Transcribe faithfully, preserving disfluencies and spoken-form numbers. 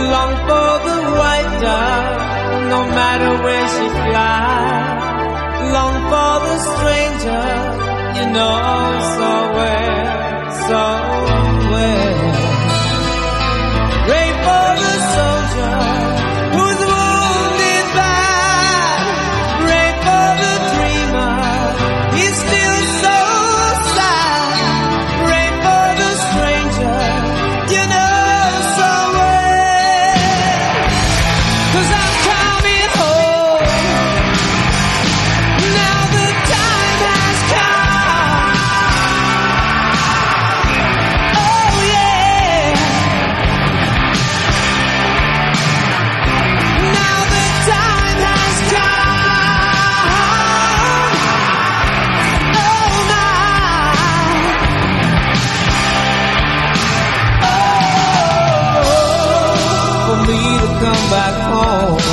long for the white dove, no matter where she flies. Long for the stranger, you know so well, so well. Pray for the soldier who's wounded bad. Pray for the dreamer, he's still so sad. Pray for the stranger, you know so well. 'Cause I'm coming home. Now the time has come. Oh yeah. Now the time has come. Oh my. Oh, for me to come back home.